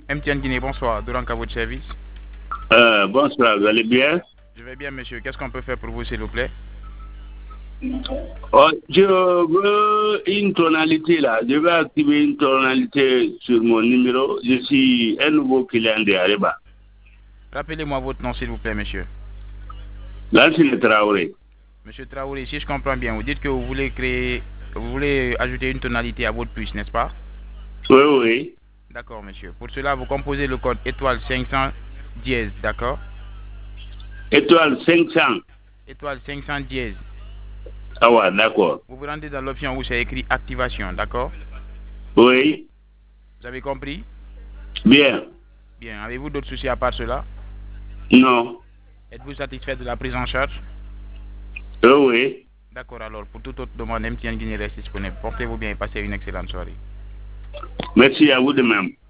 MTN Guinée, bonsoir. Dourank à votre service. Bonsoir, vous allez bien? Je vais bien, monsieur. Qu'est-ce qu'on peut faire pour vous, s'il vous plaît? Oh, je veux une tonalité là. Je vais activer une tonalité sur mon numéro. Je suis un nouveau client de Areba. Rappelez-moi votre nom, s'il vous plaît, monsieur. Là, c'est le Traoré. Monsieur Traoré, si je comprends bien, vous dites que vous voulez ajouter une tonalité à votre puce, n'est-ce pas? Oui, oui. D'accord, monsieur. Pour cela, vous composez le code étoile 500 dièse, d'accord? Étoile 500. Étoile 500 dièse. Ah ouais, d'accord. Vous vous rendez dans l'option où c'est écrit activation, d'accord? Oui. Vous avez compris? Bien. Bien. Avez-vous d'autres soucis à part cela? Non. Êtes-vous satisfait de la prise en charge? Oui, oui. D'accord, alors, pour toute autre demande, MTN Guinée reste disponible. Portez-vous bien et passez une excellente soirée. Merci à vous de même.